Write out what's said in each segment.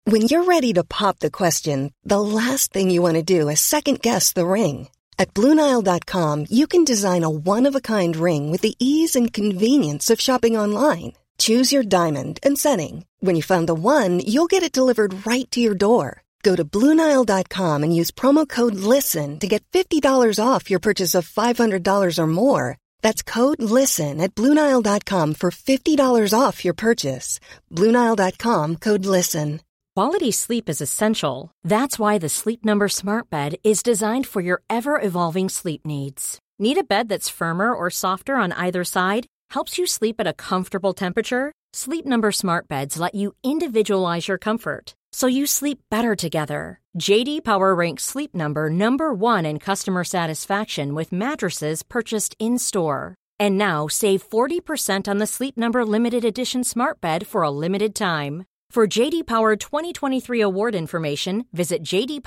When you're ready to pop the question, the last thing you want to do is second-guess the ring. At BlueNile.com, you can design a one-of-a-kind ring with the ease and convenience of shopping online. Choose your diamond and setting. When you find the one, you'll get it delivered right to your door. Go to BlueNile.com and use promo code LISTEN to get $50 off your purchase of $500 or more. That's code LISTEN at BlueNile.com for $50 off your purchase. BlueNile.com, code LISTEN. Quality sleep is essential. That's why the Sleep Number Smart Bed is designed for your ever-evolving sleep needs. Need a bed that's firmer or softer on either side? Helps you sleep at a comfortable temperature? Sleep Number Smart Beds let you individualize your comfort, so you sleep better together. J.D. Power ranks Sleep Number number one in customer satisfaction with mattresses purchased in-store. And now, save 40% on the Sleep Number Limited Edition Smart Bed for a limited time. For J.D. Power 2023 award information, visit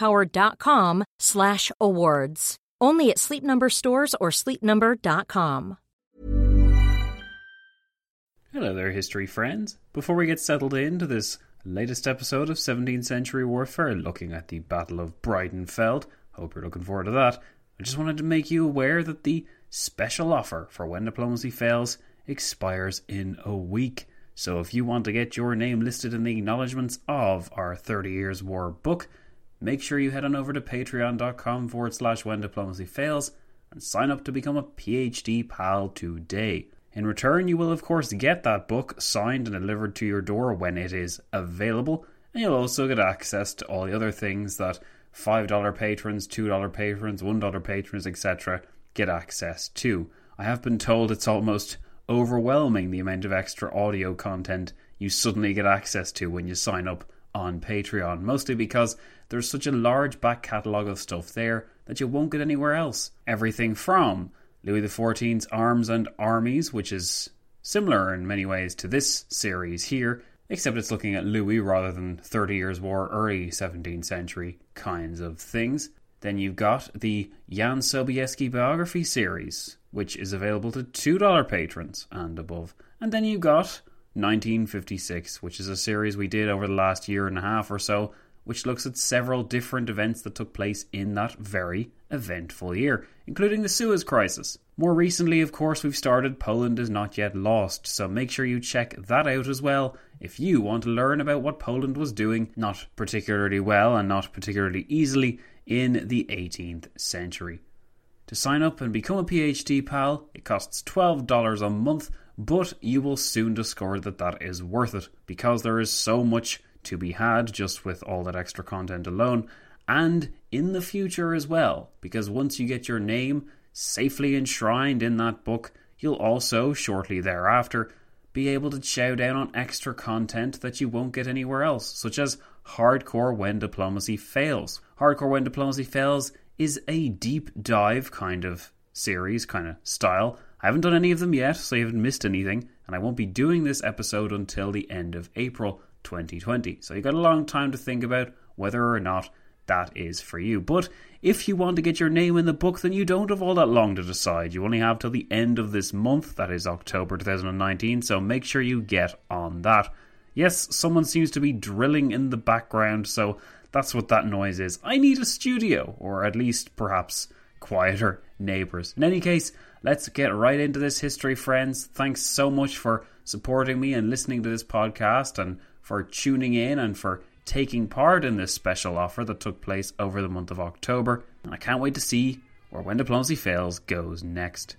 jdpower.com/awards. Only at Sleep Number stores or sleepnumber.com. Hello there, history friends. Before we get settled into this latest episode of 17th Century Warfare, looking at the Battle of Breitenfeld, hope you're looking forward to that, I just wanted to make you aware that the special offer for When Diplomacy Fails expires in a week. So if you want to get your name listed in the acknowledgements of our 30 Years War book, make sure you head on over to patreon.com/When Diplomacy Fails and sign up to become a PhD pal today. In return, you will of course get that book signed and delivered to your door when it is available, and you'll also get access to all the other things that $5 patrons, $2 patrons, $1 patrons, etc. get access to. I have been told it's almost overwhelming the amount of extra audio content you suddenly get access to when you sign up on Patreon, mostly because there's such a large back catalogue of stuff there that you won't get anywhere else. Everything from Louis XIV's Arms and Armies, which is similar in many ways to this series here, except it's looking at Louis rather than 30 Years War, early 17th century kinds of things. Then you've got the Jan Sobieski biography series, which is available to $2 patrons and above. And then you've got 1956, which is a series we did over the last year and a half or so, which looks at several different events that took place in that very eventful year, including the Suez Crisis. More recently, of course, we've started Poland is Not Yet Lost, so make sure you check that out as well if you want to learn about what Poland was doing not particularly well and not particularly easily in the 18th century. To sign up and become a PhD pal, it costs $12 a month, but you will soon discover that that is worth it, because there is so much to be had just with all that extra content alone, and in the future as well, because once you get your name safely enshrined in that book, you'll also, shortly thereafter, be able to chow down on extra content that you won't get anywhere else, such as Hardcore When Diplomacy Fails. Hardcore When Diplomacy Fails is a deep dive kind of series, kind of style. I haven't done any of them yet, so you haven't missed anything, and I won't be doing this episode until the end of April 2020. So you've got a long time to think about whether or not that is for you. But if you want to get your name in the book, then you don't have all that long to decide. You only have till the end of this month, that is October 2019, so make sure you get on that. Yes, someone seems to be drilling in the background, so that's what that noise is. I need a studio, or at least perhaps quieter neighbours. In any case, let's get right into this history, friends. Thanks so much for supporting me and listening to this podcast, and for tuning in and for taking part in this special offer that took place over the month of October. And I can't wait to see where When Diplomacy Fails goes next.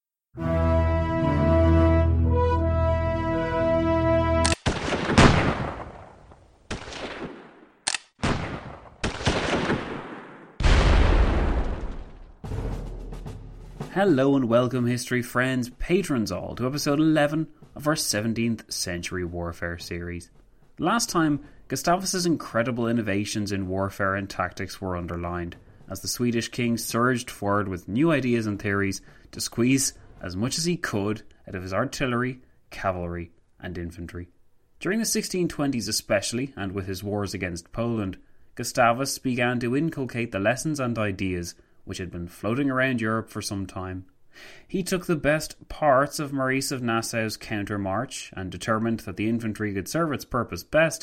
Hello and welcome, history friends, patrons all, to episode 11 of our 17th Century Warfare series. Last time, Gustavus's incredible innovations in warfare and tactics were underlined, as the Swedish king surged forward with new ideas and theories to squeeze as much as he could out of his artillery, cavalry and infantry. During the 1620s especially, and with his wars against Poland, Gustavus began to inculcate the lessons and ideas which had been floating around Europe for some time. He took the best parts of Maurice of Nassau's counter-march and determined that the infantry could serve its purpose best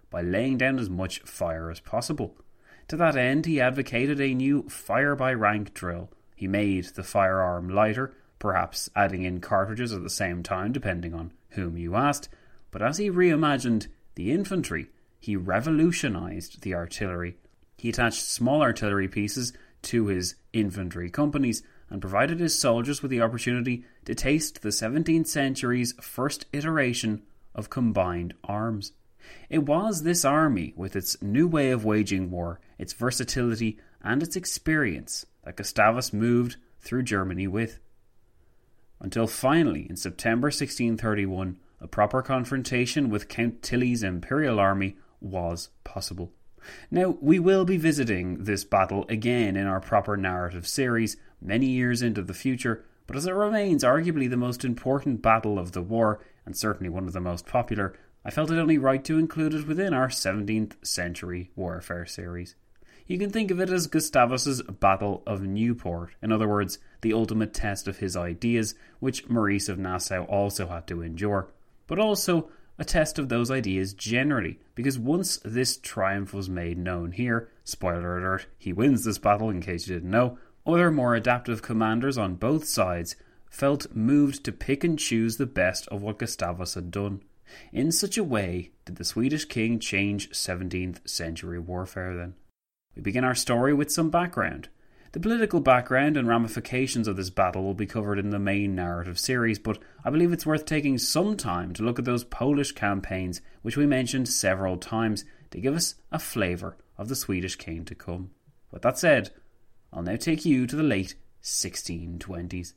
by laying down as much fire as possible. To that end, he advocated a new fire-by-rank drill. He made the firearm lighter, perhaps adding in cartridges at the same time, depending on whom you asked. But as he reimagined the infantry, he revolutionised the artillery. He attached small artillery pieces to his infantry companies and provided his soldiers with the opportunity to taste the 17th century's first iteration of combined arms. It was this army, with its new way of waging war, its versatility and its experience, that Gustavus moved through Germany with. Until finally, in September 1631, a proper confrontation with Count Tilly's imperial army was possible. Now, we will be visiting this battle again in our proper narrative series many years into the future, but as it remains arguably the most important battle of the war, and certainly one of the most popular, I felt it only right to include it within our 17th century warfare series. You can think of it as Gustavus's Battle of Newport, in other words, the ultimate test of his ideas, which Maurice of Nassau also had to endure, but also a test of those ideas generally, because once this triumph was made known here, spoiler alert, he wins this battle in case you didn't know, other more adaptive commanders on both sides felt moved to pick and choose the best of what Gustavus had done. In such a way did the Swedish king change 17th century warfare then. We begin our story with some background. The political background and ramifications of this battle will be covered in the main narrative series, but I believe it's worth taking some time to look at those Polish campaigns which we mentioned several times to give us a flavour of the Swedish king to come. With that said, I'll now take you to the late 1620s.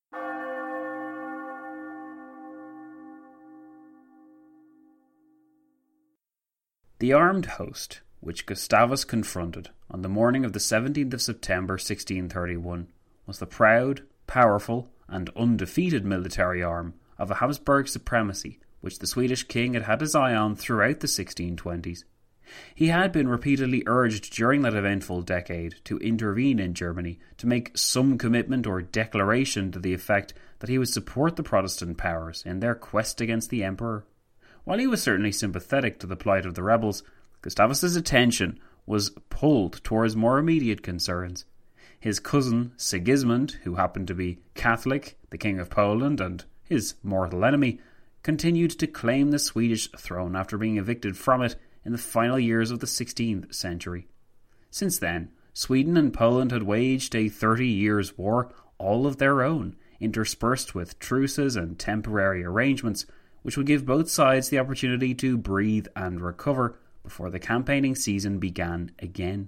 The armed host, which Gustavus confronted on the morning of the 17th of September 1631, was the proud, powerful and undefeated military arm of a Habsburg supremacy which the Swedish king had had his eye on throughout the 1620s. He had been repeatedly urged during that eventful decade to intervene in Germany, to make some commitment or declaration to the effect that he would support the Protestant powers in their quest against the emperor. While he was certainly sympathetic to the plight of the rebels, Gustavus's attention was pulled towards more immediate concerns. His cousin Sigismund, who happened to be Catholic, the King of Poland, and his mortal enemy, continued to claim the Swedish throne after being evicted from it in the final years of the 16th century. Since then, Sweden and Poland had waged a 30 years' war all of their own, interspersed with truces and temporary arrangements, which would give both sides the opportunity to breathe and recover before the campaigning season began again.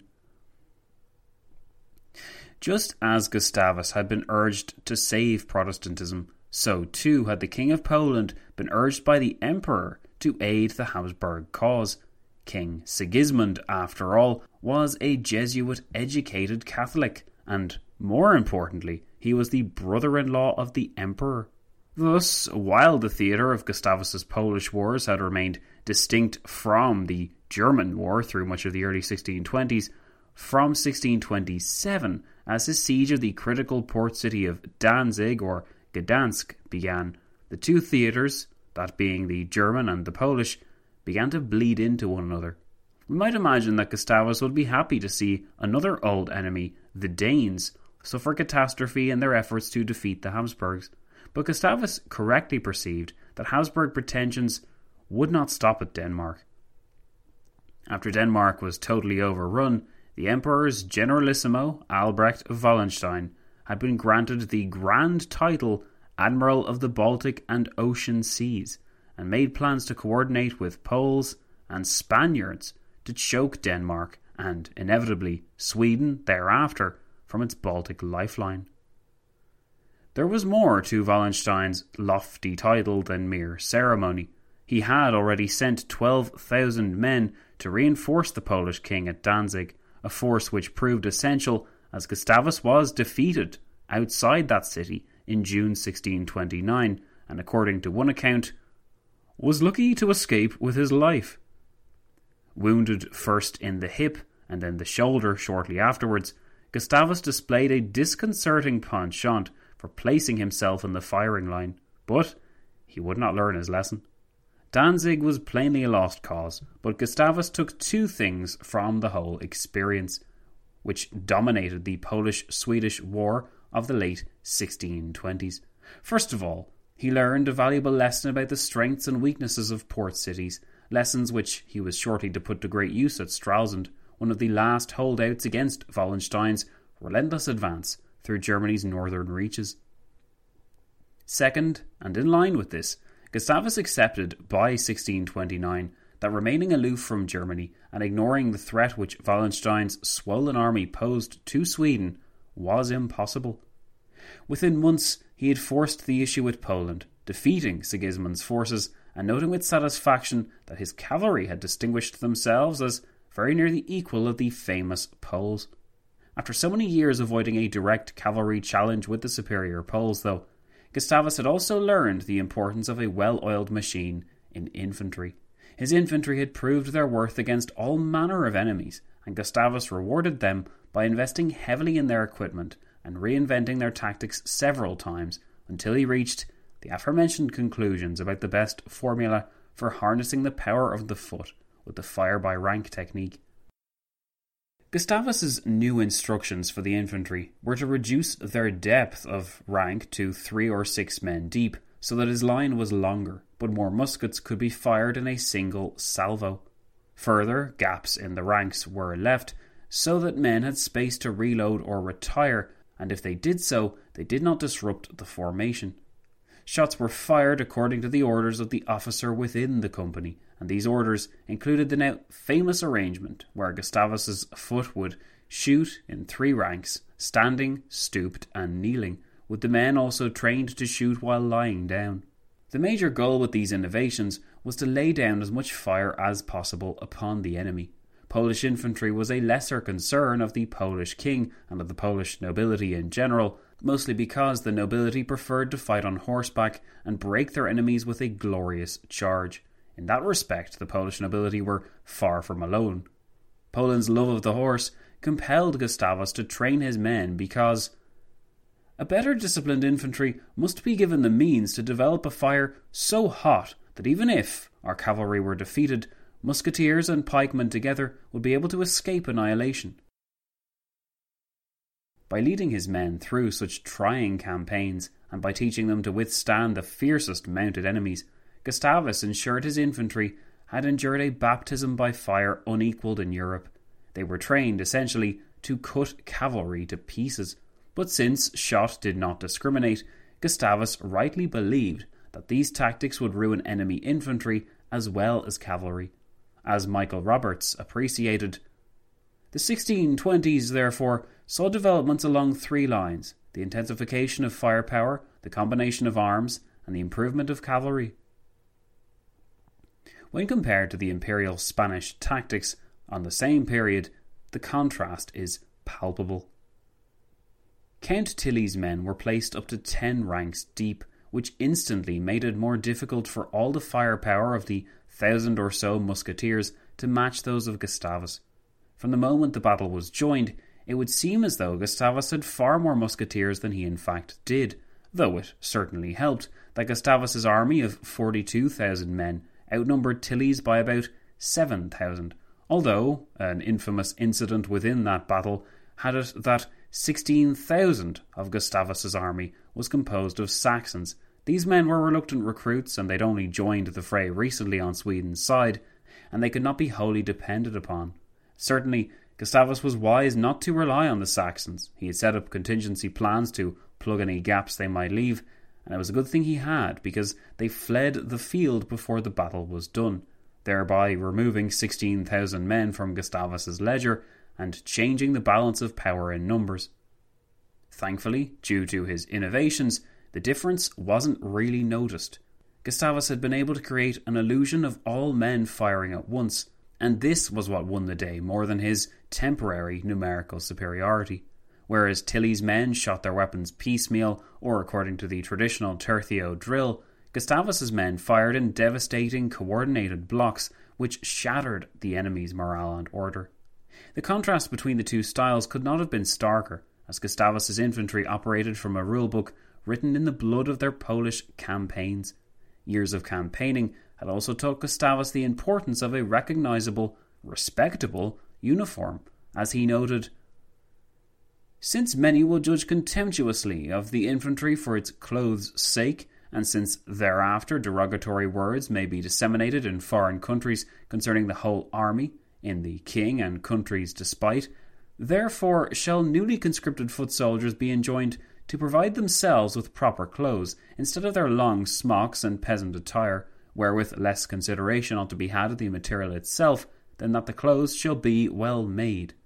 Just as Gustavus had been urged to save Protestantism, so too had the King of Poland been urged by the Emperor to aid the Habsburg cause. King Sigismund, after all, was a Jesuit-educated Catholic, and, more importantly, he was the brother-in-law of the Emperor. Thus, while the theatre of Gustavus's Polish wars had remained distinct from the German war through much of the early 1620s, from 1627, as his siege of the critical port city of Danzig or Gdansk began, the two theatres, that being the German and the Polish, began to bleed into one another. We might imagine that Gustavus would be happy to see another old enemy, the Danes, suffer catastrophe in their efforts to defeat the Habsburgs. But Gustavus correctly perceived that Habsburg pretensions would not stop at Denmark. After Denmark was totally overrun, the Emperor's Generalissimo, Albrecht of Wallenstein, had been granted the grand title Admiral of the Baltic and Ocean Seas, and made plans to coordinate with Poles and Spaniards to choke Denmark and, inevitably, Sweden thereafter from its Baltic lifeline. There was more to Wallenstein's lofty title than mere ceremony. He had already sent 12,000 men to reinforce the Polish king at Danzig, a force which proved essential as Gustavus was defeated outside that city in June 1629, and according to one account, was lucky to escape with his life. Wounded first in the hip and then the shoulder shortly afterwards, Gustavus displayed a disconcerting penchant for placing himself in the firing line, but he would not learn his lesson. Danzig was plainly a lost cause, but Gustavus took two things from the whole experience, which dominated the Polish-Swedish War of the late 1620s. First of all, he learned a valuable lesson about the strengths and weaknesses of port cities, lessons which he was shortly to put to great use at Stralsund, one of the last holdouts against Wallenstein's relentless advance through Germany's northern reaches. Second, and in line with this, Gustavus accepted by 1629 that remaining aloof from Germany and ignoring the threat which Wallenstein's swollen army posed to Sweden was impossible. Within months, he had forced the issue with Poland, defeating Sigismund's forces and noting with satisfaction that his cavalry had distinguished themselves as very near the equal of the famous Poles. After so many years avoiding a direct cavalry challenge with the superior Poles, though, Gustavus had also learned the importance of a well-oiled machine in infantry. His infantry had proved their worth against all manner of enemies, and Gustavus rewarded them by investing heavily in their equipment and reinventing their tactics several times until he reached the aforementioned conclusions about the best formula for harnessing the power of the foot with the fire-by-rank technique. Gustavus's new instructions for the infantry were to reduce their depth of rank to 3 or 6 men deep, so that his line was longer, but more muskets could be fired in a single salvo. Further, gaps in the ranks were left, so that men had space to reload or retire, and if they did so, they did not disrupt the formation. Shots were fired according to the orders of the officer within the company, and these orders included the now famous arrangement where Gustavus's foot would shoot in 3 ranks, standing, stooped and kneeling, with the men also trained to shoot while lying down. The major goal with these innovations was to lay down as much fire as possible upon the enemy. Polish infantry was a lesser concern of the Polish king and of the Polish nobility in general, mostly because the nobility preferred to fight on horseback and break their enemies with a glorious charge. In that respect, the Polish nobility were far from alone. Poland's love of the horse compelled Gustavus to train his men because a better disciplined infantry must be given the means to develop a fire so hot that even if our cavalry were defeated, musketeers and pikemen together would be able to escape annihilation. By leading his men through such trying campaigns, and by teaching them to withstand the fiercest mounted enemies, Gustavus ensured his infantry had endured a baptism by fire unequalled in Europe. They were trained, essentially, to cut cavalry to pieces. But since shot did not discriminate, Gustavus rightly believed that these tactics would ruin enemy infantry as well as cavalry. As Michael Roberts appreciated, the 1620s, therefore, saw developments along 3 lines: the intensification of firepower, the combination of arms, and the improvement of cavalry. When compared to the imperial Spanish tactics on the same period, the contrast is palpable. Count Tilly's men were placed up to 10 ranks deep, which instantly made it more difficult for all the firepower of the 1,000 or so musketeers to match those of Gustavus. From the moment the battle was joined, it would seem as though Gustavus had far more musketeers than he in fact did, though it certainly helped that Gustavus's army of 42,000 men outnumbered Tilly's by about 7,000, although an infamous incident within that battle had it that 16,000 of Gustavus's army was composed of Saxons. These men were reluctant recruits, and they'd only joined the fray recently on Sweden's side, and they could not be wholly depended upon. Certainly, Gustavus was wise not to rely on the Saxons. He had set up contingency plans to plug any gaps they might leave, and it was a good thing he had, because they fled the field before the battle was done, thereby removing 16,000 men from Gustavus's ledger and changing the balance of power in numbers. Thankfully, due to his innovations, the difference wasn't really noticed. Gustavus had been able to create an illusion of all men firing at once, and this was what won the day more than his temporary numerical superiority. Whereas Tilly's men shot their weapons piecemeal, or according to the traditional tercio drill, Gustavus's men fired in devastating coordinated blocks which shattered the enemy's morale and order. The contrast between the two styles could not have been starker, as Gustavus's infantry operated from a rulebook written in the blood of their Polish campaigns. Years of campaigning had also taught Gustavus the importance of a recognisable, respectable uniform, as he noted, "Since many will judge contemptuously of the infantry for its clothes' sake, and since thereafter derogatory words may be disseminated in foreign countries concerning the whole army, in the king and country's despite, therefore shall newly conscripted foot soldiers be enjoined to provide themselves with proper clothes, instead of their long smocks and peasant attire, wherewith less consideration ought to be had of the material itself, than that the clothes shall be well made."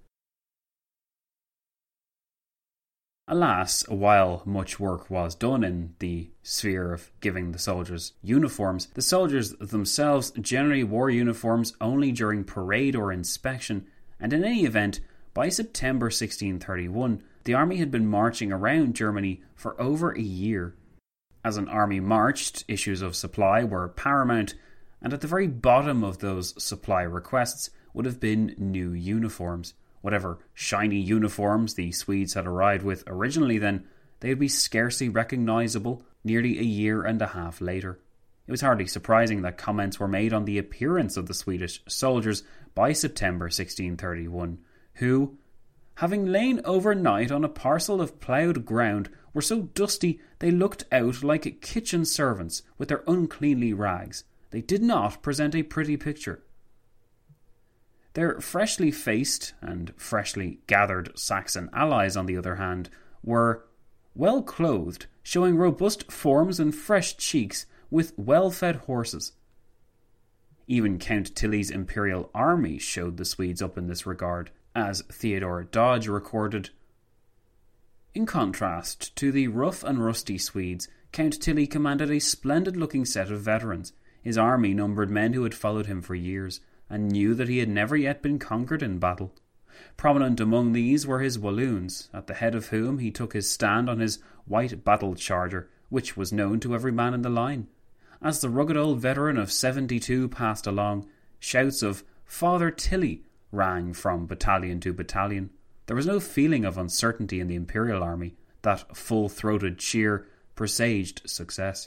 Alas, while much work was done in the sphere of giving the soldiers uniforms, the soldiers themselves generally wore uniforms only during parade or inspection, and in any event, by September 1631, the army had been marching around Germany for over a year. As an army marched, issues of supply were paramount, and at the very bottom of those supply requests would have been new uniforms. Whatever shiny uniforms the Swedes had arrived with originally then, they would be scarcely recognisable nearly a year and a half later. It was hardly surprising that comments were made on the appearance of the Swedish soldiers by September 1631, who, having lain overnight on a parcel of ploughed ground, were so dusty they looked out like kitchen servants with their uncleanly rags. They did not present a pretty picture. Their freshly faced and freshly gathered Saxon allies, on the other hand, were well clothed, showing robust forms and fresh cheeks, with well-fed horses. Even Count Tilly's imperial army showed the Swedes up in this regard, as Theodore Dodge recorded. In contrast to the rough and rusty Swedes, Count Tilly commanded a splendid-looking set of veterans. His army numbered men who had followed him for years, and knew that he had never yet been conquered in battle. Prominent among these were his Walloons, at the head of whom he took his stand on his white battle charger, which was known to every man in the line. As the rugged old veteran of 72 passed along, shouts of "Father Tilly" rang from battalion to battalion. There was no feeling of uncertainty in the imperial army. That full-throated cheer presaged success.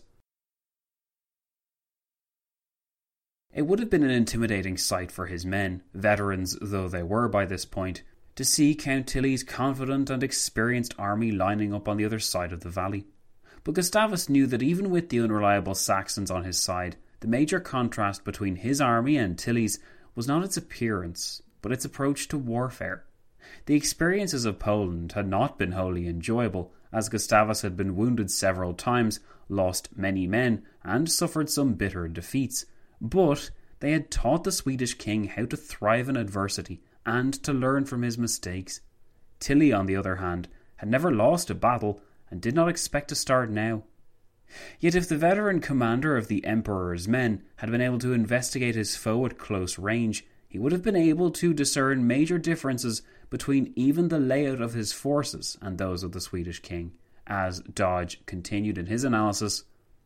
It would have been an intimidating sight for his men, veterans though they were by this point, to see Count Tilly's confident and experienced army lining up on the other side of the valley. But Gustavus knew that even with the unreliable Saxons on his side, the major contrast between his army and Tilly's was not its appearance, but its approach to warfare. The experiences of Poland had not been wholly enjoyable, as Gustavus had been wounded several times, lost many men, and suffered some bitter defeats. But they had taught the Swedish king how to thrive in adversity and to learn from his mistakes. Tilly, on the other hand, had never lost a battle and did not expect to start now. Yet if the veteran commander of the Emperor's men had been able to investigate his foe at close range, he would have been able to discern major differences between even the layout of his forces and those of the Swedish king. As Dodge continued in his analysis,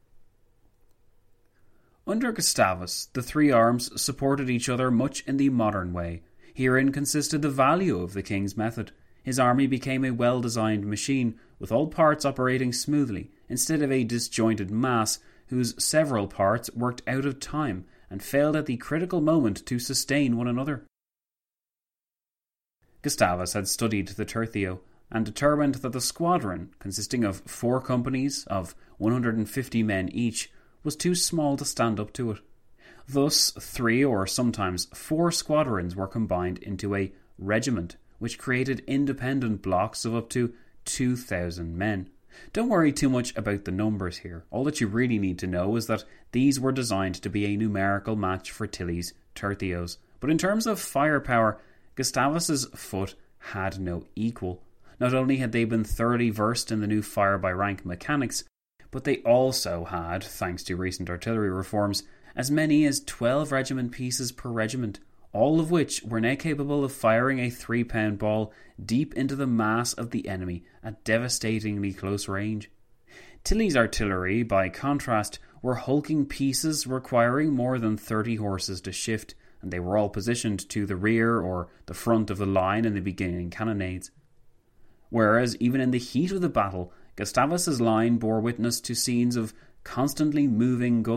under Gustavus, the three arms supported each other much in the modern way. Herein consisted the value of the king's method. His army became a well-designed machine, with all parts operating smoothly, instead of a disjointed mass whose several parts worked out of time and failed at the critical moment to sustain one another. Gustavus had studied the tertio and determined that the squadron, consisting of 4 companies of 150 men each, was too small to stand up to it. Thus, 3 or sometimes 4 squadrons were combined into a regiment, which created independent blocks of up to 2,000 men. Don't worry too much about the numbers here. All that you really need to know is that these were designed to be a numerical match for Tilly's tertios. But in terms of firepower, Gustavus's foot had no equal. Not only had they been thoroughly versed in the new fire-by-rank mechanics, but they also had, thanks to recent artillery reforms, as many as 12 regiment pieces per regiment, all of which were now capable of firing a 3-pound ball deep into the mass of the enemy at devastatingly close range. Tilly's artillery, by contrast, were hulking pieces requiring more than 30 horses to shift, and they were all positioned to the rear or the front of the line in the beginning cannonades. Whereas, even in the heat of the battle, Gustavus's line bore witness to scenes of constantly moving guns,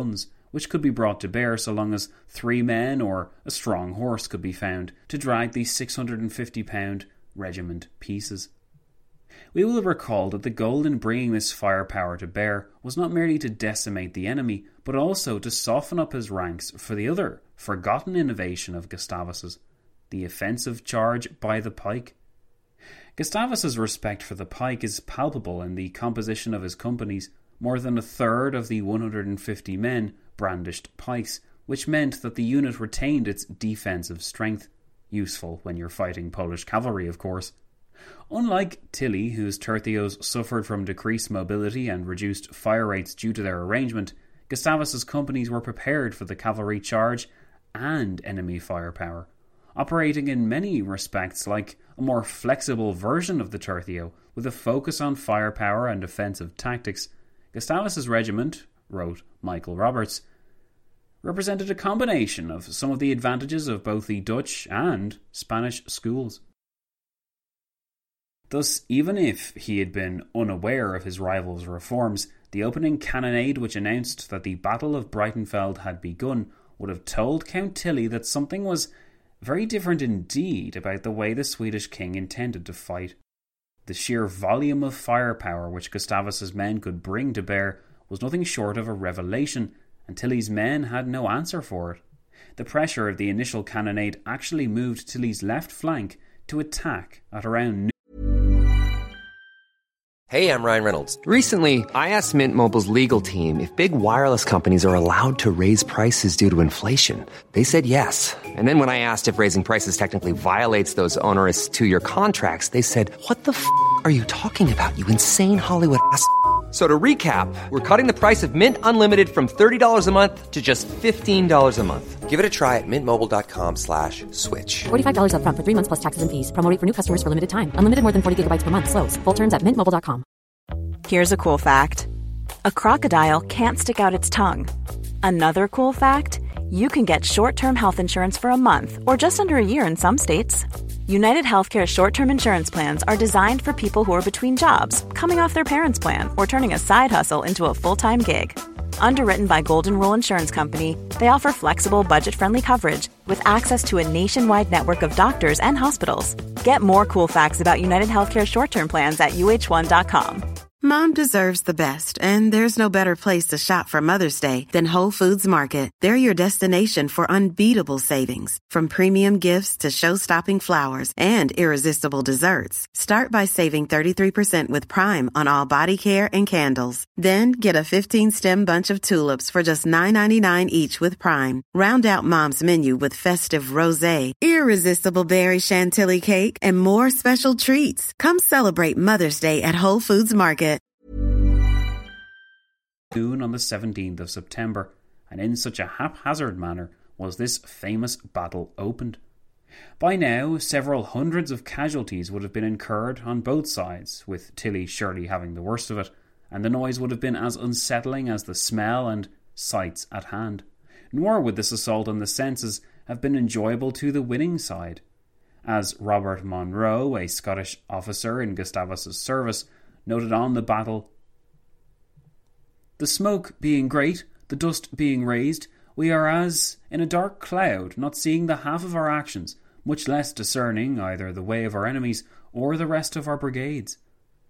which could be brought to bear so long as 3 men or a strong horse could be found to drag the 650-pound regiment pieces. We will recall that the goal in bringing this firepower to bear was not merely to decimate the enemy, but also to soften up his ranks for the other forgotten innovation of Gustavus's, the offensive charge by the pike. Gustavus's respect for the pike is palpable in the composition of his companies. More than a third of the 150 men brandished pikes, which meant that the unit retained its defensive strength, useful when you're fighting Polish cavalry, of course. Unlike Tilly, whose tercios suffered from decreased mobility and reduced fire rates due to their arrangement, Gustavus's companies were prepared for the cavalry charge and enemy firepower, operating in many respects like a more flexible version of the tercio, with a focus on firepower and offensive tactics. Gustavus's regiment, wrote Michael Roberts, represented a combination of some of the advantages of both the Dutch and Spanish schools. Thus, even if he had been unaware of his rival's reforms, the opening cannonade which announced that the Battle of Breitenfeld had begun would have told Count Tilly that something was very different indeed about the way the Swedish king intended to fight. The sheer volume of firepower which Gustavus's men could bring to bear was nothing short of a revelation, and Tilly's men had no answer for it. The pressure of the initial cannonade actually moved Tilly's left flank to attack at around noon. Hey, I'm Ryan Reynolds. Recently, I asked Mint Mobile's legal team if big wireless companies are allowed to raise prices due to inflation. They said yes. And then when I asked if raising prices technically violates those onerous 2-year contracts, they said, "What the f*** are you talking about, you insane Hollywood ass?" So to recap, we're cutting the price of Mint Unlimited from $30 a month to just $15 a month. Give it a try at mintmobile.com/switch. $45 up front for 3 months plus taxes and fees. Promo rate for new customers for limited time. Unlimited more than 40 gigabytes per month. Slows full terms at mintmobile.com. Here's a cool fact. A crocodile can't stick out its tongue. Another cool fact, you can get short-term health insurance for a month or just under a year in some states. United Healthcare short-term insurance plans are designed for people who are between jobs, coming off their parents' plan, or turning a side hustle into a full-time gig. Underwritten by Golden Rule Insurance Company, they offer flexible, budget-friendly coverage with access to a nationwide network of doctors and hospitals. Get more cool facts about United Healthcare short-term plans at uh1.com. Mom deserves the best, and there's no better place to shop for Mother's Day than Whole Foods Market. They're your destination for unbeatable savings, from premium gifts to show-stopping flowers and irresistible desserts. Start by saving 33% with Prime on all body care and candles. Then get a 15-stem bunch of tulips for just $9.99 each with Prime. Round out Mom's menu with festive rosé, irresistible berry chantilly cake, and more special treats. Come celebrate Mother's Day at Whole Foods Market. On the 17th of September, and in such a haphazard manner was this famous battle opened. By now, several hundreds of casualties would have been incurred on both sides, with Tilly surely having the worst of it, and the noise would have been as unsettling as the smell and sights at hand. Nor would this assault on the senses have been enjoyable to the winning side. As Robert Monroe, a Scottish officer in Gustavus's service, noted on the battle, "The smoke being great, the dust being raised, we are as in a dark cloud, not seeing the half of our actions, much less discerning either the way of our enemies or the rest of our brigades."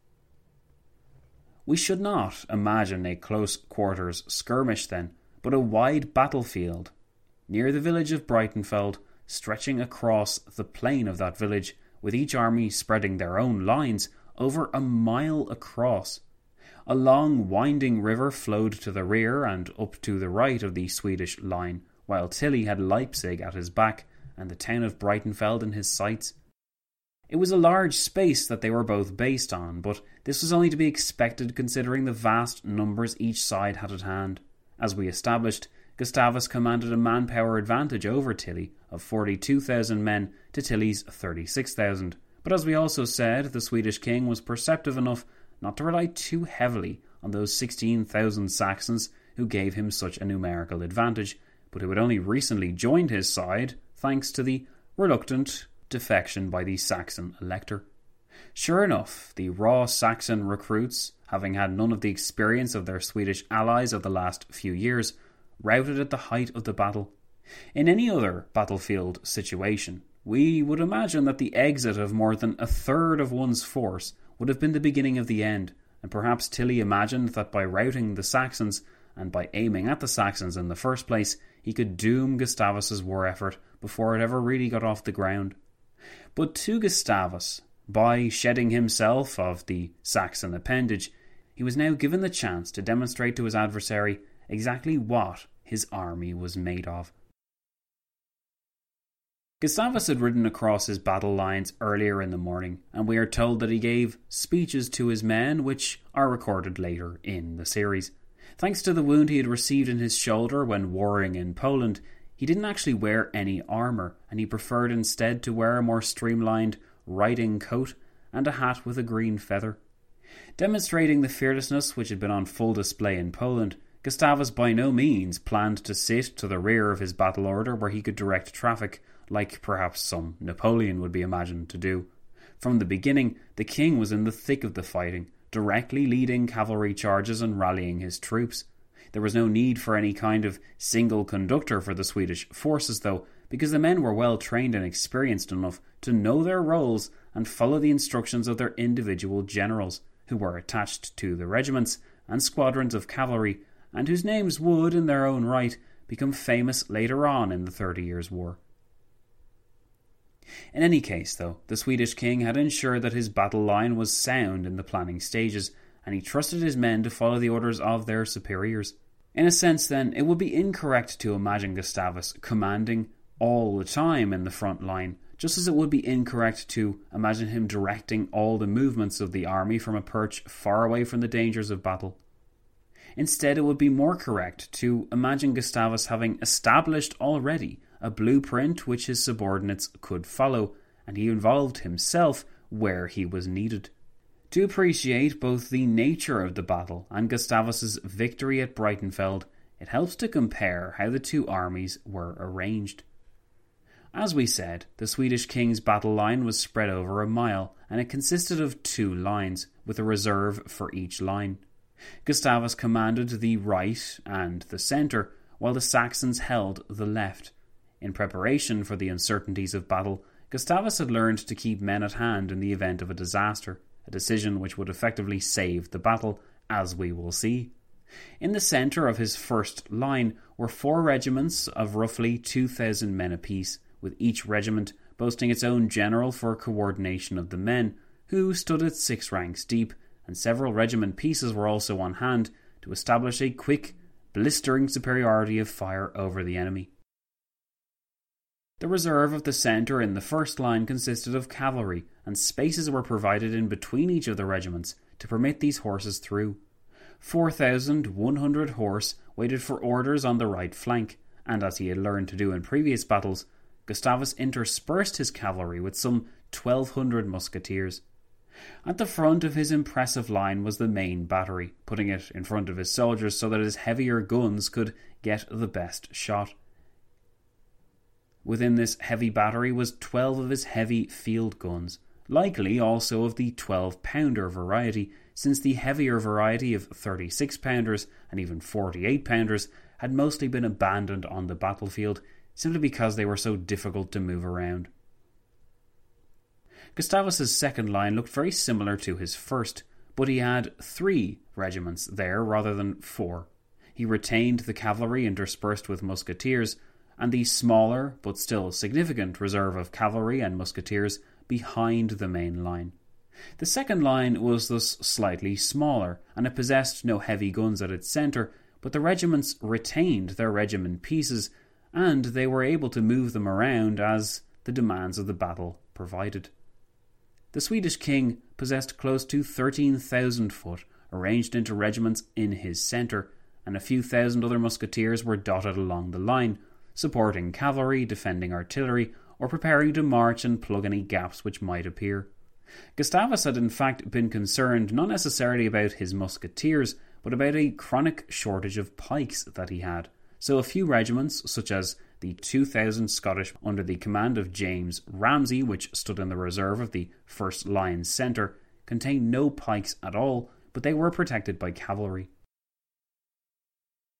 We should not imagine a close quarters skirmish then, but a wide battlefield near the village of Breitenfeld, stretching across the plain of that village, with each army spreading their own lines over a mile across. A long winding river flowed to the rear and up to the right of the Swedish line, while Tilly had Leipzig at his back and the town of Breitenfeld in his sights. It was a large space that they were both based on, but this was only to be expected considering the vast numbers each side had at hand. As we established, Gustavus commanded a manpower advantage over Tilly of 42,000 men to Tilly's 36,000, but as we also said, the Swedish king was perceptive enough not to rely too heavily on those 16,000 Saxons who gave him such a numerical advantage, but who had only recently joined his side thanks to the reluctant defection by the Saxon elector. Sure enough, the raw Saxon recruits, having had none of the experience of their Swedish allies of the last few years, routed at the height of the battle. In any other battlefield situation, we would imagine that the exit of more than a third of one's force would have been the beginning of the end, and perhaps Tilly imagined that by routing the Saxons, and by aiming at the Saxons in the first place, he could doom Gustavus's war effort before it ever really got off the ground. But to Gustavus, by shedding himself of the Saxon appendage, he was now given the chance to demonstrate to his adversary exactly what his army was made of. Gustavus had ridden across his battle lines earlier in the morning, and we are told that he gave speeches to his men which are recorded later in the series. Thanks to the wound he had received in his shoulder when warring in Poland, he didn't actually wear any armour, and he preferred instead to wear a more streamlined riding coat and a hat with a green feather. Demonstrating the fearlessness which had been on full display in Poland, Gustavus by no means planned to sit to the rear of his battle order where he could direct traffic, like perhaps some Napoleon would be imagined to do. From the beginning, the king was in the thick of the fighting, directly leading cavalry charges and rallying his troops. There was no need for any kind of single conductor for the Swedish forces, though, because the men were well trained and experienced enough to know their roles and follow the instructions of their individual generals, who were attached to the regiments and squadrons of cavalry, and whose names would, in their own right, become famous later on in the 30 Years' War. In any case, though, the Swedish king had ensured that his battle line was sound in the planning stages, and he trusted his men to follow the orders of their superiors. In a sense, then, it would be incorrect to imagine Gustavus commanding all the time in the front line, just as it would be incorrect to imagine him directing all the movements of the army from a perch far away from the dangers of battle. Instead, it would be more correct to imagine Gustavus having established already a blueprint which his subordinates could follow, and he involved himself where he was needed. To appreciate both the nature of the battle and Gustavus's victory at Breitenfeld, it helps to compare how the two armies were arranged. As we said, the Swedish king's battle line was spread over a mile, and it consisted of 2 lines, with a reserve for each line. Gustavus commanded the right and the centre, while the Saxons held the left. In preparation for the uncertainties of battle, Gustavus had learned to keep men at hand in the event of a disaster, a decision which would effectively save the battle, as we will see. In the centre of his first line were 4 regiments of roughly 2,000 men apiece, with each regiment boasting its own general for coordination of the men, who stood at 6 ranks deep, and several regiment pieces were also on hand to establish a quick, blistering superiority of fire over the enemy. The reserve of the centre in the first line consisted of cavalry, and spaces were provided in between each of the regiments to permit these horses through. 4,100 horse waited for orders on the right flank, and as he had learned to do in previous battles, Gustavus interspersed his cavalry with some 1,200 musketeers. At the front of his impressive line was the main battery, putting it in front of his soldiers so that his heavier guns could get the best shot. Within this heavy battery was 12 of his heavy field guns, likely also of the 12-pounder variety, since the heavier variety of 36-pounders and even 48-pounders had mostly been abandoned on the battlefield, simply because they were so difficult to move around. Gustavus's second line looked very similar to his first, but he had 3 regiments there rather than 4. He retained the cavalry interspersed with musketeers, and the smaller but still significant reserve of cavalry and musketeers behind the main line. The second line was thus slightly smaller, and it possessed no heavy guns at its centre, but the regiments retained their regiment pieces, and they were able to move them around as the demands of the battle provided. The Swedish king possessed close to 13,000 foot, arranged into regiments in his centre, and a few thousand other musketeers were dotted along the line, supporting cavalry, defending artillery, or preparing to march and plug any gaps which might appear. Gustavus had in fact been concerned not necessarily about his musketeers, but about a chronic shortage of pikes that he had, so a few regiments, such as the 2,000 Scottish under the command of James Ramsay, which stood in the reserve of the first line's centre, contained no pikes at all, but they were protected by cavalry.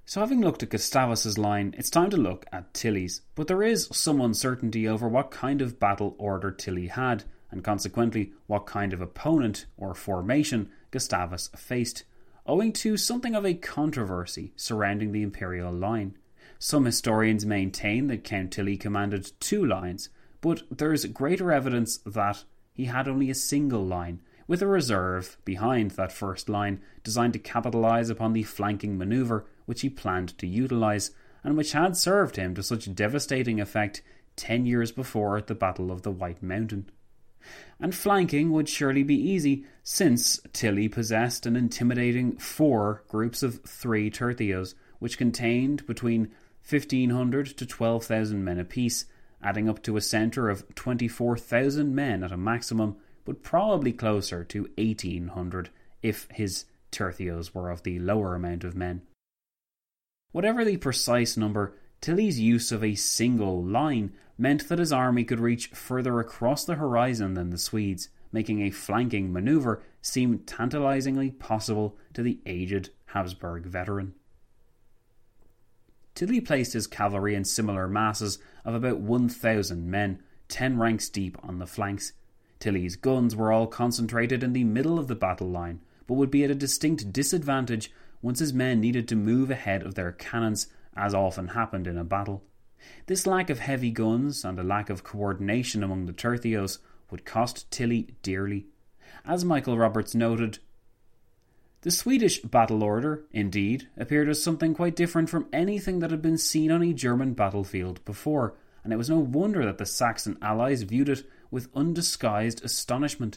So having looked at Gustavus's line, it's time to look at Tilly's, but there is some uncertainty over what kind of battle order Tilly had, and consequently what kind of opponent or formation Gustavus faced, owing to something of a controversy surrounding the imperial line. Some historians maintain that Count Tilly commanded 2 lines, but there is greater evidence that he had only a single line, with a reserve behind that first line designed to capitalise upon the flanking manoeuvre which he planned to utilise, and which had served him to such devastating effect 10 years before at the Battle of the White Mountain. And flanking would surely be easy, since Tilly possessed an intimidating 4 groups of 3 tercios, which contained between 1,500 to 12,000 men apiece, adding up to a centre of 24,000 men at a maximum, but probably closer to 1,800 if his tercios were of the lower amount of men. Whatever the precise number, Tilly's use of a single line meant that his army could reach further across the horizon than the Swedes, making a flanking manoeuvre seem tantalisingly possible to the aged Habsburg veteran. Tilly placed his cavalry in similar masses of about 1,000 men, 10 ranks deep on the flanks. Tilly's guns were all concentrated in the middle of the battle line, but would be at a distinct disadvantage once his men needed to move ahead of their cannons, as often happened in a battle. This lack of heavy guns and a lack of coordination among the tercios would cost Tilly dearly. As Michael Roberts noted, the Swedish battle order, indeed, appeared as something quite different from anything that had been seen on a German battlefield before, and it was no wonder that the Saxon allies viewed it with undisguised astonishment.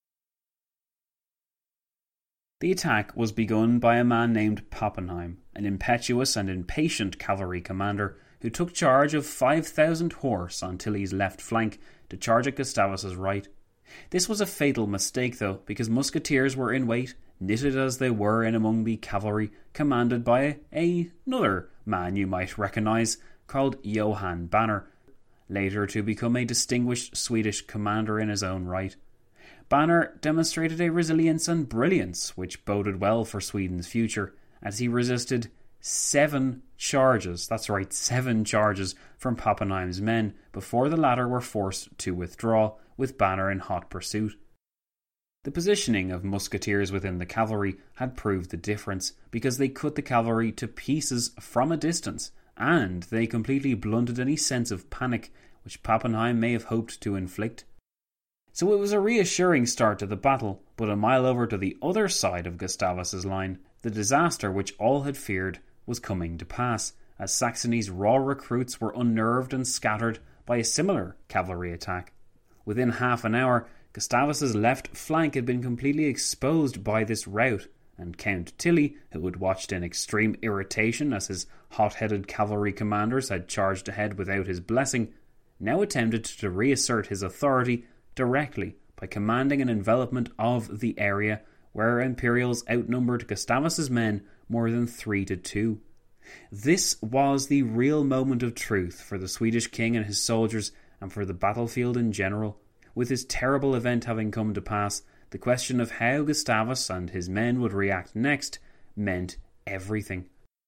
The attack was begun by a man named Pappenheim, an impetuous and impatient cavalry commander who took charge of 5,000 horse on Tilly's left flank to charge at Gustavus's right. This was a fatal mistake, though, because musketeers were in wait, knitted as they were in among the cavalry, commanded by another man you might recognise, called Johann Banner, later to become a distinguished Swedish commander in his own right. Banner demonstrated a resilience and brilliance which boded well for Sweden's future, as he resisted 7 charges, that's right, 7 charges from Pappenheim's men before the latter were forced to withdraw, with Banner in hot pursuit. The positioning of musketeers within the cavalry had proved the difference, because they cut the cavalry to pieces from a distance, and they completely blunted any sense of panic which Pappenheim may have hoped to inflict. So it was a reassuring start to the battle, but a mile over to the other side of Gustavus's line, the disaster which all had feared was coming to pass, as Saxony's raw recruits were unnerved and scattered by a similar cavalry attack. Within half an hour, Gustavus's left flank had been completely exposed by this rout, and Count Tilly, who had watched in extreme irritation as his hot-headed cavalry commanders had charged ahead without his blessing, now attempted to reassert his authority directly by commanding an envelopment of the area where Imperials outnumbered Gustavus's men more than 3-2. This was the real moment of truth for the Swedish king and his soldiers, and for the battlefield in general. With this terrible event having come to pass, the question of how Gustavus and his men would react next meant everything.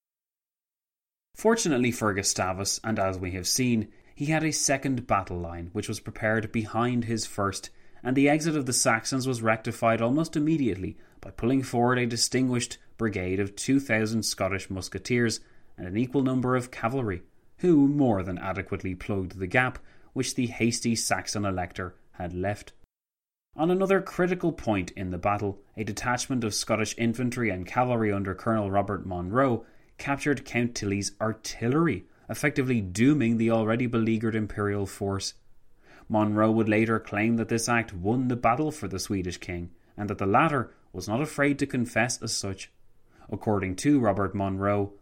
Fortunately for Gustavus, and as we have seen, he had a second battle line which was prepared behind his first, and the exit of the Saxons was rectified almost immediately by pulling forward a distinguished brigade of 2,000 Scottish musketeers and an equal number of cavalry, who more than adequately plugged the gap which the hasty Saxon elector had left. On another critical point in the battle, a detachment of Scottish infantry and cavalry under Colonel Robert Monro captured Count Tilly's artillery, effectively dooming the already beleaguered imperial force. Monro would later claim that this act won the battle for the Swedish king, and that the latter was not afraid to confess as such. According to Robert Monro,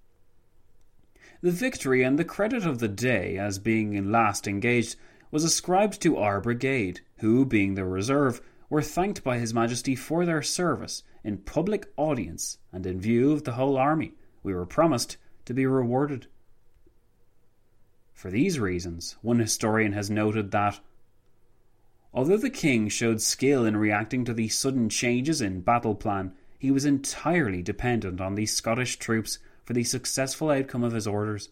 the victory and the credit of the day as being last engaged was ascribed to our brigade, who, being the reserve, were thanked by His Majesty for their service in public audience, and in view of the whole army, we were promised to be rewarded. For these reasons, one historian has noted that, although the king showed skill in reacting to the sudden changes in battle plan, he was entirely dependent on the Scottish troops for the successful outcome of his orders.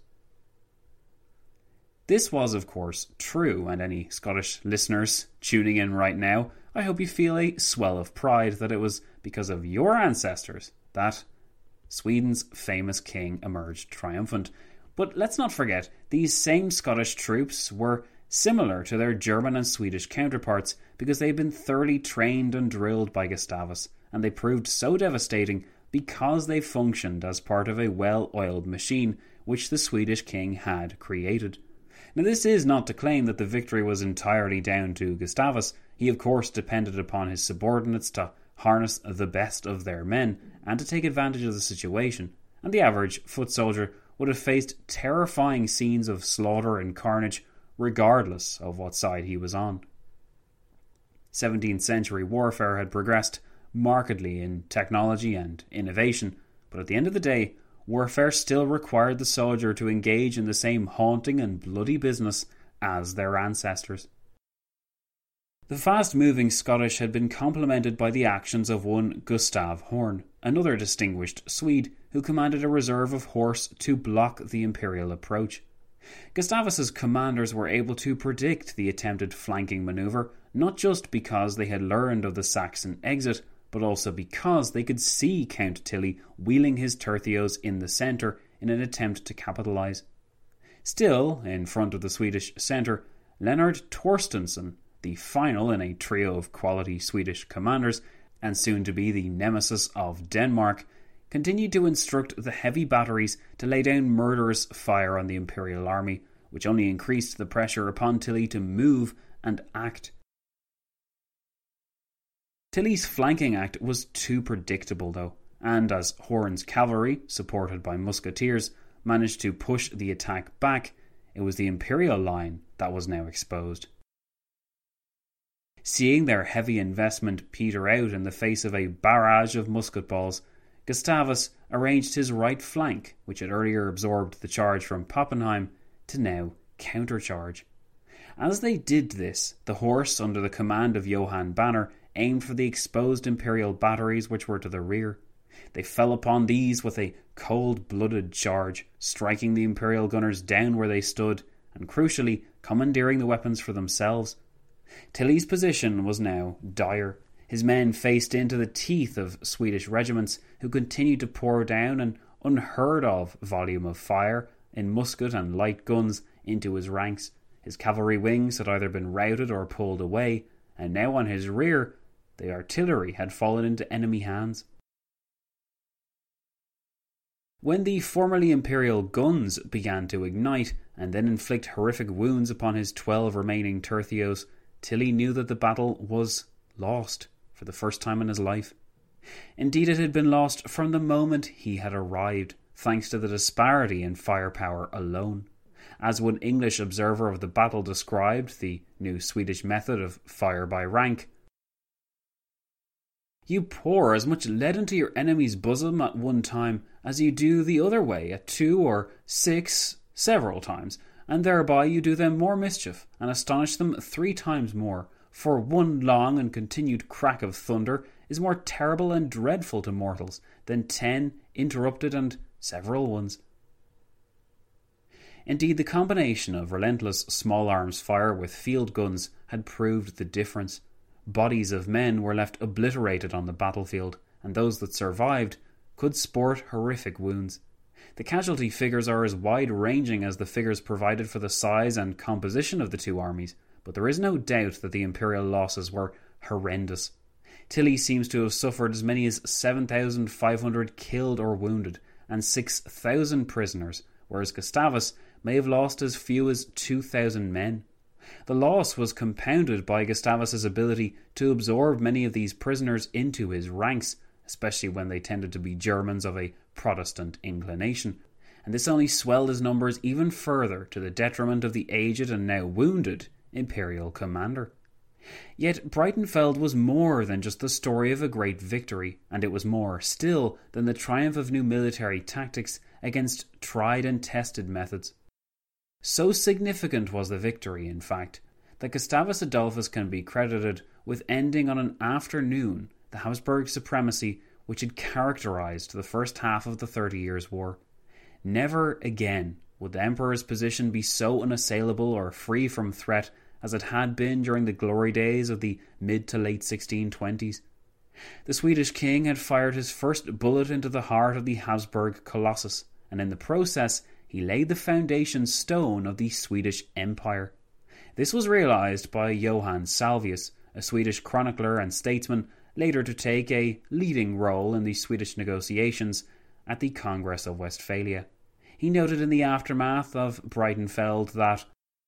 This was, of course, true, and any Scottish listeners tuning in right now, I hope you feel a swell of pride that it was because of your ancestors that Sweden's famous king emerged triumphant. But let's not forget, these same Scottish troops were similar to their German and Swedish counterparts because they'd been thoroughly trained and drilled by Gustavus, and they proved so devastating because they functioned as part of a well-oiled machine which the Swedish king had created. Now, this is not to claim that the victory was entirely down to Gustavus. He of course depended upon his subordinates to harness the best of their men and to take advantage of the situation, and the average foot soldier would have faced terrifying scenes of slaughter and carnage regardless of what side he was on. 17th century warfare had progressed markedly in technology and innovation, but at the end of the day, warfare still required the soldier to engage in the same haunting and bloody business as their ancestors. The fast-moving Scottish had been complemented by the actions of one Gustav Horn, another distinguished Swede who commanded a reserve of horse to block the imperial approach. Gustavus's commanders were able to predict the attempted flanking manoeuvre, not just because they had learned of the Saxon exit, but also because they could see Count Tilly wheeling his tercios in the centre in an attempt to capitalise. Still, in front of the Swedish centre, Leonard Torstensson, the final in a trio of quality Swedish commanders, and soon to be the nemesis of Denmark, continued to instruct the heavy batteries to lay down murderous fire on the imperial army, which only increased the pressure upon Tilly to move and act. Tilly's flanking act was too predictable though, and as Horn's cavalry, supported by musketeers, managed to push the attack back, it was the imperial line that was now exposed. Seeing their heavy investment peter out in the face of a barrage of musket balls, Gustavus arranged his right flank, which had earlier absorbed the charge from Pappenheim, to now countercharge. As they did this, the horse, under the command of Johann Banner, aimed for the exposed imperial batteries which were to the rear. They fell upon these with a cold-blooded charge, striking the imperial gunners down where they stood, and crucially, commandeering the weapons for themselves. Tilly's position was now dire. His men faced into the teeth of Swedish regiments who continued to pour down an unheard-of volume of fire in musket and light guns into his ranks. His cavalry wings had either been routed or pulled away, and now on his rear, the artillery had fallen into enemy hands. When the formerly imperial guns began to ignite and then inflict horrific wounds upon his 12 remaining tercios, Tilly knew that the battle was lost for the first time in his life. Indeed, it had been lost from the moment he had arrived, thanks to the disparity in firepower alone. As one English observer of the battle described the new Swedish method of fire by rank, "You pour as much lead into your enemy's bosom at one time as you do the other way at 2 or 6 several times, and thereby you do them more mischief, and astonish them 3 times more, for one long and continued crack of thunder is more terrible and dreadful to mortals than 10 interrupted and several ones." Indeed, the combination of relentless small arms fire with field guns had proved the difference. Bodies of men were left obliterated on the battlefield, and those that survived could sport horrific wounds. The casualty figures are as wide-ranging as the figures provided for the size and composition of the two armies, but there is no doubt that the imperial losses were horrendous. Tilly seems to have suffered as many as 7,500 killed or wounded, and 6,000 prisoners, whereas Gustavus may have lost as few as 2,000 men. The loss was compounded by Gustavus's ability to absorb many of these prisoners into his ranks, especially when they tended to be Germans of a Protestant inclination, and this only swelled his numbers even further to the detriment of the aged and now wounded imperial commander. Yet Breitenfeld was more than just the story of a great victory, and it was more still than the triumph of new military tactics against tried and tested methods. So significant was the victory, in fact, that Gustavus Adolphus can be credited with ending on an afternoon the Habsburg supremacy which had characterised the first half of the 30 Years' War. Never again would the Emperor's position be so unassailable or free from threat as it had been during the glory days of the mid to late 1620s. The Swedish king had fired his first bullet into the heart of the Habsburg Colossus, and in the process he laid the foundation stone of the Swedish Empire. This was realised by Johann Salvius, a Swedish chronicler and statesman, later to take a leading role in the Swedish negotiations at the Congress of Westphalia. He noted in the aftermath of Breitenfeld that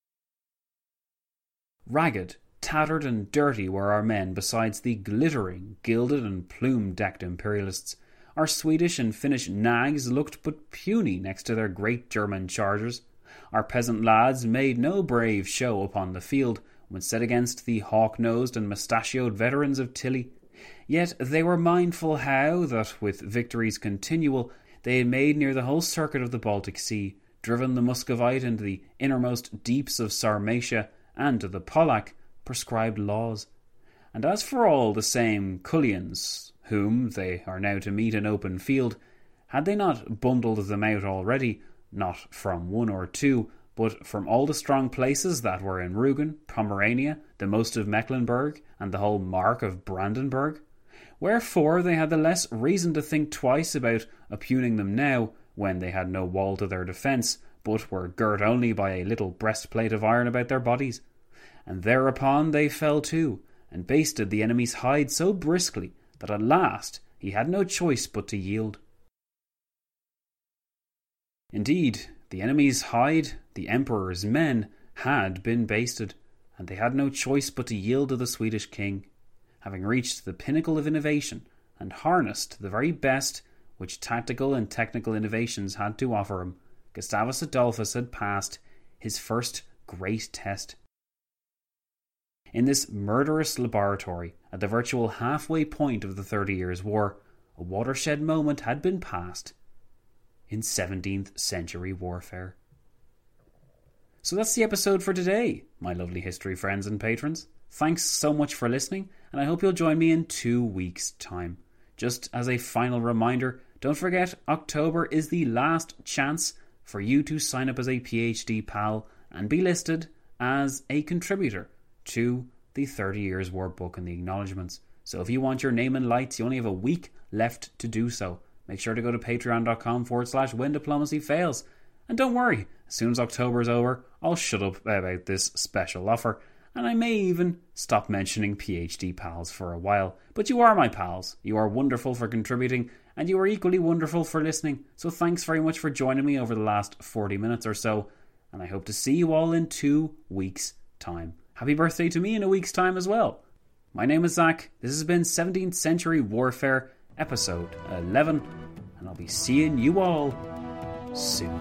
ragged, tattered and dirty were our men besides the glittering, gilded and plume-decked imperialists. Our Swedish and Finnish nags looked but puny next to their great German chargers. Our peasant lads made no brave show upon the field when set against the hawk-nosed and mustachioed veterans of Tilly. Yet they were mindful how that, with victories continual, they had made near the whole circuit of the Baltic Sea, driven the Muscovite into the innermost deeps of Sarmatia, and to the Polack prescribed laws. And as for all the same cullions, whom they are now to meet in open field, had they not bundled them out already, not from one or two, but from all the strong places that were in Rugen, Pomerania, the most of Mecklenburg, and the whole mark of Brandenburg? Wherefore they had the less reason to think twice about oppugning them now, when they had no wall to their defence, but were girt only by a little breastplate of iron about their bodies. And thereupon they fell to, and basted the enemy's hide so briskly, that at last he had no choice but to yield. Indeed, the enemy's hide, the Emperor's men, had been basted, and they had no choice but to yield to the Swedish king, having reached the pinnacle of innovation, and harnessed the very best which tactical and technical innovations had to offer him. Gustavus Adolphus had passed his first great test. In this murderous laboratory, at the virtual halfway point of the 30 Years' War, a watershed moment had been passed in 17th century warfare. So that's the episode for today, my lovely history friends and patrons. Thanks so much for listening, and I hope you'll join me in 2 weeks' time. Just as a final reminder, don't forget October is the last chance for you to sign up as a PhD pal and be listed as a contributor to the 30 Years' War book and the acknowledgements. So if you want your name in lights, you only have a week left to do so. Make sure to go to patreon.com/whendiplomacyfails. And don't worry, as soon as October is over, I'll shut up about this special offer, and I may even stop mentioning PhD pals for a while. But you are my pals. You are wonderful for contributing, and you are equally wonderful for listening. So thanks very much for joining me over the last 40 minutes or so, and I hope to see you all in 2 weeks' time. Happy birthday to me in a week's time as well. My name is Zach. This has been 17th Century Warfare, episode 11, and I'll be seeing you all soon.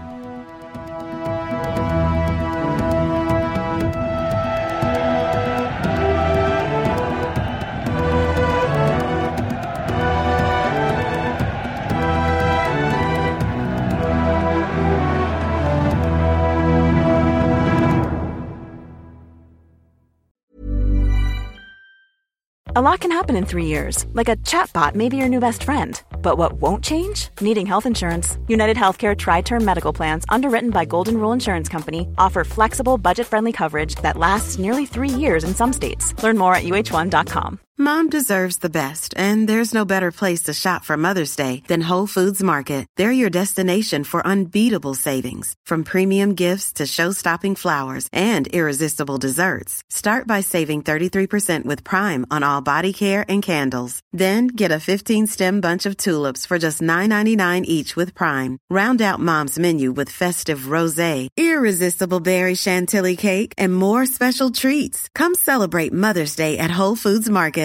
A lot can happen in 3 years, like a chatbot may be your new best friend. But what won't change? Needing health insurance. United Healthcare Tri-Term Medical Plans, underwritten by Golden Rule Insurance Company, offer flexible, budget-friendly coverage that lasts nearly 3 years in some states. Learn more at UH1.com. Mom deserves the best, and there's no better place to shop for Mother's Day than Whole Foods Market. They're your destination for unbeatable savings, from premium gifts to show-stopping flowers and irresistible desserts. Start by saving 33% with Prime on all body care and candles. Then get a 15-stem bunch of tulips for just $9.99 each with Prime. Round out Mom's menu with festive rosé, irresistible berry chantilly cake, and more special treats. Come celebrate Mother's Day at Whole Foods Market.